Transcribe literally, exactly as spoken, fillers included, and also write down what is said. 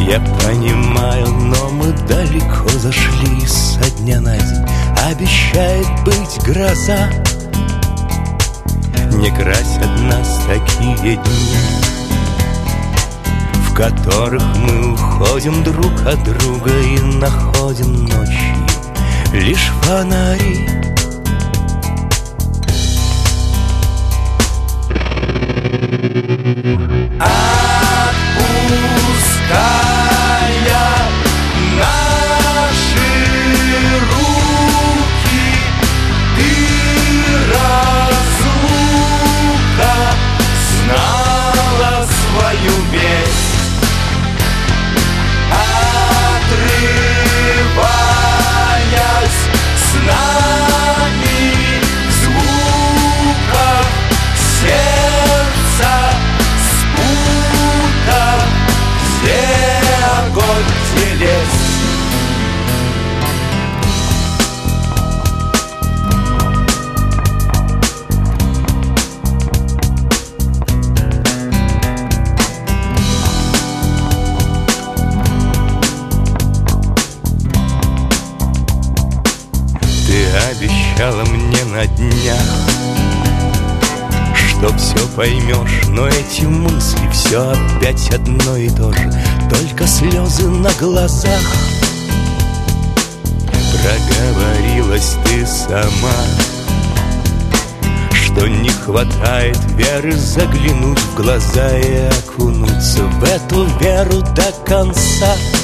Я понимаю, но мы далеко зашли со дня на день. Обещает быть гроза. Не красят нас такие дни, в которых мы уходим друг от друга и находим ночью лишь фонари. Отпуская наши руки, ты, разлука, знала свою весть. Отрываясь с нами в звуках сердца, спутав, где огонь, где лес. Ты обещала мне на днях, что все поймешь, но эти мысли все опять одно и то же, только слезы на глазах. Проговорилась ты сама, что не хватает веры заглянуть в глаза и окунуться в эту веру до конца.